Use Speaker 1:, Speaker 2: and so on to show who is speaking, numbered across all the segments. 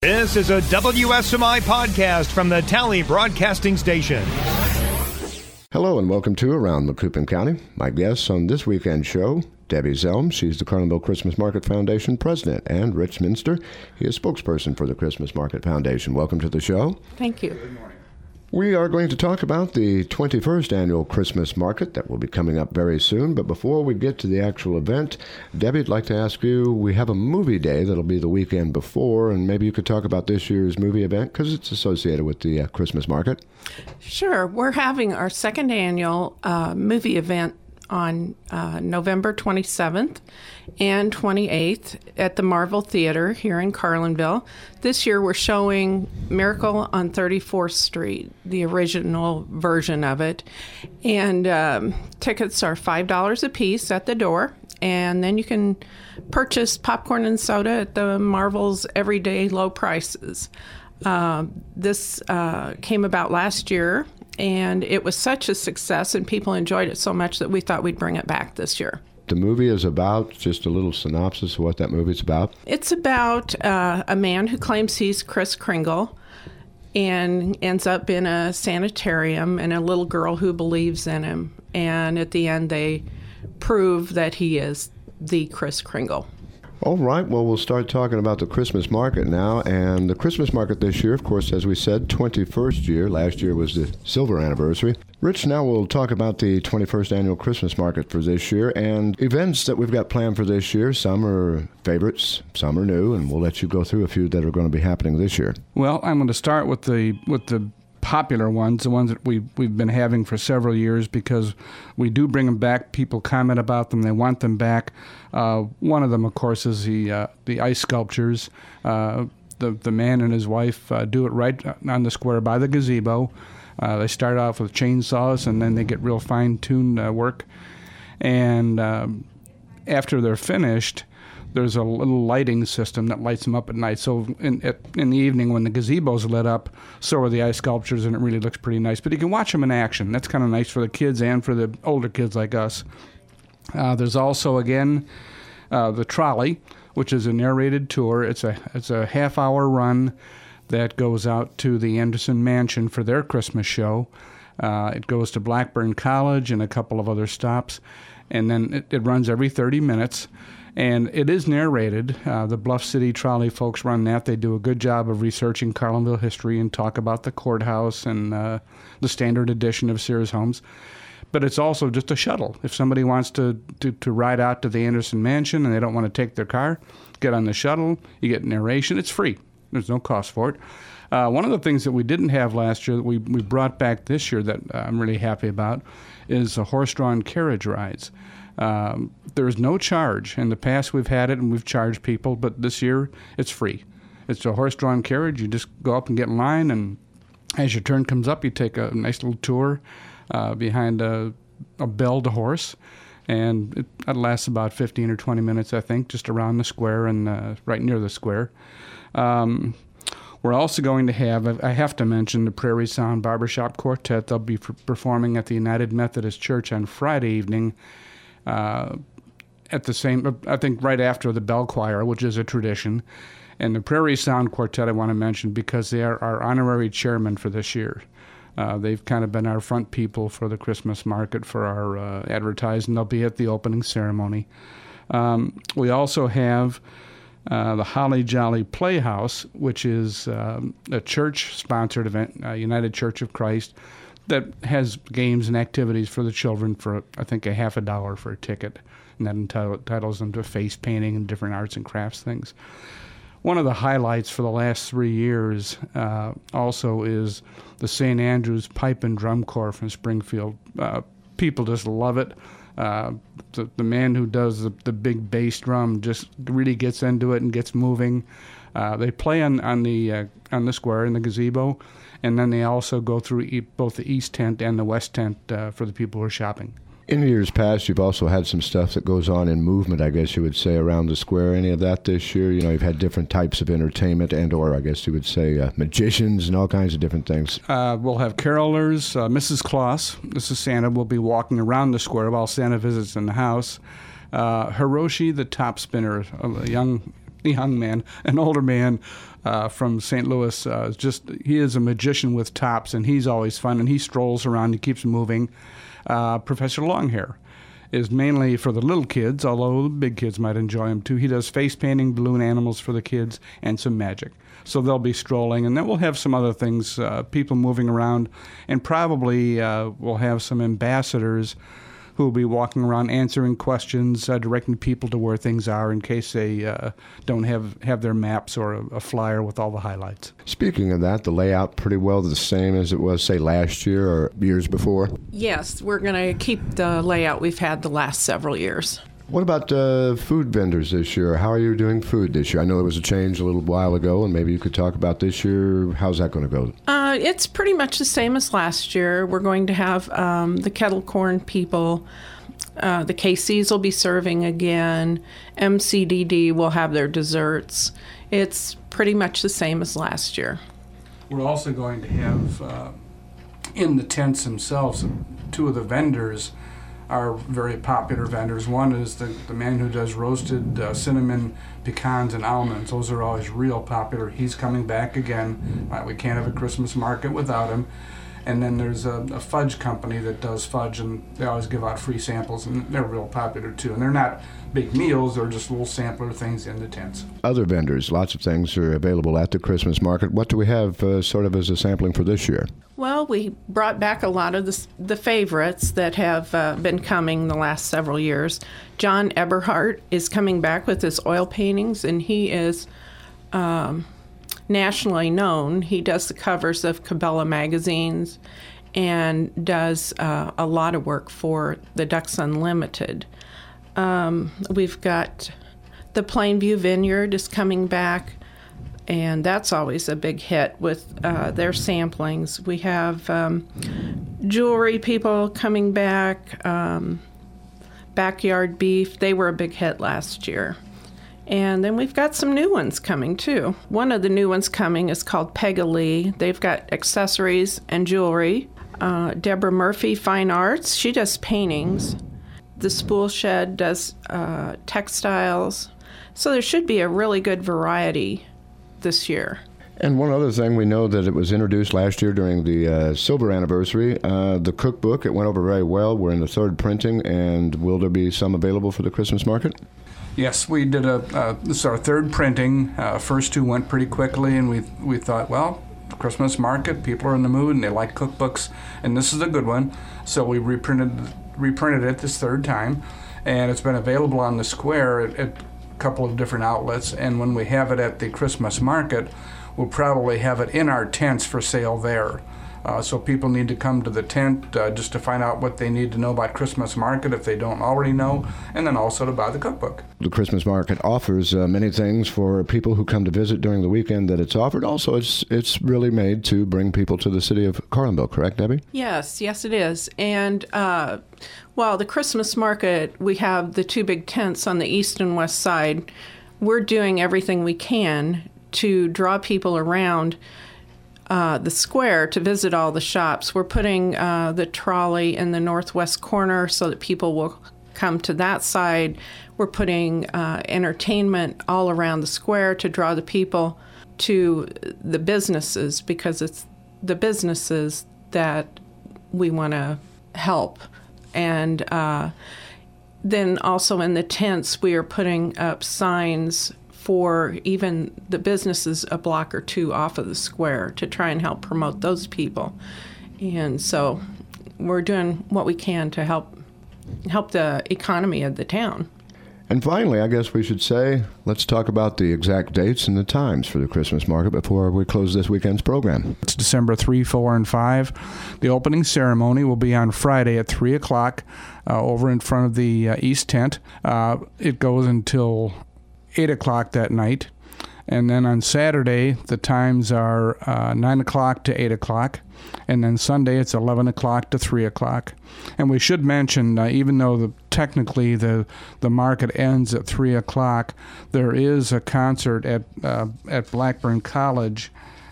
Speaker 1: This is a WSMI podcast from the Tally Broadcasting Station.
Speaker 2: Hello and welcome to Around Macoupin County. My guests on this weekend show, Debbie Zelm. She's the Carlinville Christmas Market Foundation president, and Rich Minster. He is spokesperson for the Christmas Market Foundation. Welcome to the show.
Speaker 3: Thank you.
Speaker 2: Good morning. We are going to talk about the 21st annual Christmas market that will be coming up very soon. But before we get to the actual event, Debbie, I'd like to ask you, we have a movie day that'll be the weekend before, and maybe you could talk about this year's movie event because it's associated with the Christmas market.
Speaker 3: Sure. We're having our second annual movie event on November 27th and 28th at the Marvel Theater here in Carlinville. This year we're showing Miracle on 34th Street, the original version of it. And tickets are $5 a piece at the door. And then you can purchase popcorn and soda at the Marvel's everyday low prices. This came about last year, and it was such a success, and people enjoyed it so much that we thought we'd bring it back this year.
Speaker 2: The movie is about, just a little synopsis of what that movie's about.
Speaker 3: It's about a man who claims he's Kris Kringle and ends up in a sanitarium, and a little girl who believes in him. And at the end, they prove that he is the Kris Kringle.
Speaker 2: All right, well, we'll start talking about the Christmas market now. And the Christmas market this year, of course, as we said, 21st year. Last year was the silver anniversary. Rich, now we'll talk about the 21st annual Christmas market for this year and events that we've got planned for this year. Some are favorites, some are new, and we'll let you go through a few that are going to be happening this year.
Speaker 4: Well, I'm going to start with the popular ones, the ones that we've been having for several years, because we do bring them back. People comment about them. They want them back. One of them, of course, is the ice sculptures. The man and his wife do it right on the square by the gazebo. They start off with chainsaws, and then they get real fine-tuned work. And after they're finished, there's a little lighting system that lights them up at night. So in the evening when the gazebo's lit up, so are the ice sculptures, and it really looks pretty nice. But you can watch them in action. That's kind of nice for the kids and for the older kids like us. There's also, again, the trolley, which is a narrated tour. It's a half-hour run that goes out to the Anderson Mansion for their Christmas show. It goes to Blackburn College and a couple of other stops. And then it runs every 30 minutes. And it is narrated. The Bluff City Trolley folks run that. They do a good job of researching Carlinville history and talk about the courthouse and the standard edition of Sears Homes. But it's also just a shuttle. If somebody wants to ride out to the Anderson Mansion and they don't want to take their car, get on the shuttle. You get narration. It's free. There's no cost for it. One of the things that we didn't have last year that we brought back this year that I'm really happy about is horse-drawn carriage rides. There's no charge. In the past, we've had it and we've charged people, but this year it's free. It's a horse-drawn carriage. You just go up and get in line, and as your turn comes up, you take a nice little tour behind a belled horse, and it lasts about 15 or 20 minutes, I think, just around the square and right near the square. We're also going to have, I have to mention, the Prairie Sound Barbershop Quartet. They'll be performing at the United Methodist Church on Friday evening. At the same, I think right after the bell choir, which is a tradition. And the Prairie Sound Quartet I want to mention because they are our honorary chairman for this year. They've kind of been our front people for the Christmas market for our advertising. They'll be at the opening ceremony. We also have the Holly Jolly Playhouse, which is a church-sponsored event, United Church of Christ, that has games and activities for the children for, I think, $50 for a ticket. And that entitles them to face painting and different arts and crafts things. One of the highlights for the last 3 years also is the St. Andrew's Pipe and Drum Corps from Springfield. People just love it. The man who does the big bass drum just really gets into it and gets moving. They play on the square in the gazebo, and then they also go through both the east tent and the west tent for the people who are shopping.
Speaker 2: In years past, you've also had some stuff that goes on in movement, I guess you would say, around the square. Any of that this year? You know, you've had different types of entertainment and, or I guess you would say, magicians and all kinds of different things.
Speaker 4: We'll have carolers. Mrs. Claus, Mrs. Santa, will be walking around the square while Santa visits in the house. Hiroshi, the top spinner, a young young man, an older man from St. Louis. He is a magician with tops, and he's always fun, and he strolls around, he keeps moving. Professor Longhair is mainly for the little kids, although the big kids might enjoy him too. He does face painting, balloon animals for the kids, and some magic. So they'll be strolling, and then we'll have some other things, people moving around, and probably we'll have some ambassadors who will be walking around answering questions, directing people to where things are in case they don't have their maps or a flyer with all the highlights.
Speaker 2: Speaking of that, the layout pretty well the same as it was, say, last year or years before?
Speaker 3: Yes, we're going to keep the layout we've had the last several years.
Speaker 2: What about food vendors this year? How are you doing food this year? I know it was a change a little while ago, and maybe you could talk about this year. How's that going to go?
Speaker 3: It's pretty much the same as last year. We're going to have the kettle corn people. The KCs will be serving again. MCDD will have their desserts. It's pretty much the same as last year.
Speaker 4: We're also going to have, in the tents themselves, two of the vendors are very popular vendors. One is the man who does roasted cinnamon, pecans, and almonds. Those are always real popular. He's coming back again. We can't have a Christmas market without him. And then there's a fudge company that does fudge, and they always give out free samples, and they're real popular too. And they're not big meals, they're just little sampler things in the tents.
Speaker 2: Other vendors, lots of things are available at the Christmas market. What do we have sort of as a sampling for this year?
Speaker 3: Well, we brought back a lot of the favorites that have been coming the last several years. John Eberhardt is coming back with his oil paintings, and he is nationally known. He does the covers of Cabela magazines and does a lot of work for the Ducks Unlimited. We've got the Plainview Vineyard is coming back, and that's always a big hit with their samplings. We have jewelry people coming back, Backyard Beef. They were a big hit last year. And then we've got some new ones coming, too. One of the new ones coming is called Peggy Lee. They've got accessories and jewelry. Deborah Murphy Fine Arts, she does paintings. The Spool Shed does textiles. So there should be a really good variety this year.
Speaker 2: And one other thing, we know that it was introduced last year during the silver anniversary. The cookbook, it went over very well. We're in the third printing, and will there be some available for the Christmas market?
Speaker 4: Yes, we did this is our third printing. First two went pretty quickly, and we thought, well, Christmas market, people are in the mood and they like cookbooks, and this is a good one. So we reprinted it this third time, and it's been available on the square at a couple of different outlets. And when we have it at the Christmas market, we'll probably have it in our tents for sale there. So people need to come to the tent just to find out what they need to know about Christmas market if they don't already know, and then also to buy the cookbook.
Speaker 2: The Christmas market offers many things for people who come to visit during the weekend that it's offered. Also, it's really made to bring people to the city of Carlinville, correct, Debbie?
Speaker 3: Yes, it is. And while the Christmas market, we have the two big tents on the east and west side, we're doing everything we can to draw people around the square to visit all the shops. We're putting the trolley in the northwest corner so that people will come to that side. We're putting entertainment all around the square to draw the people to the businesses, because it's the businesses that we want to help. And then also in the tents, we are putting up signs for even the businesses a block or two off of the square to try and help promote those people. And so we're doing what we can to help the economy of the town.
Speaker 2: And finally, I guess we should say, let's talk about the exact dates and the times for the Christmas market before we close this weekend's program.
Speaker 4: It's December 3, 4, and 5. The opening ceremony will be on Friday at 3 o'clock over in front of the East Tent. It goes until 8 o'clock that night. And then on Saturday, the times are 9 o'clock to 8 o'clock. And then Sunday, it's 11 o'clock to 3 o'clock. And we should mention, even though technically the market ends at 3 o'clock, there is a concert at Blackburn College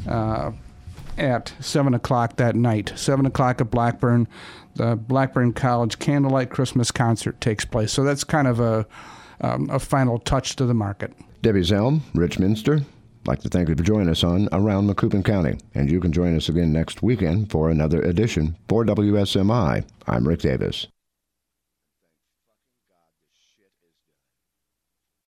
Speaker 4: at 7 o'clock that night. 7 o'clock at Blackburn, the Blackburn College Candlelight Christmas Concert takes place. So that's kind of a final touch to the market.
Speaker 2: Debbie Zelm, Rich Minster, I'd like to thank you for joining us on Around Macoupin County. And you can join us again next weekend for another edition. For WSMI, I'm Rick Davis.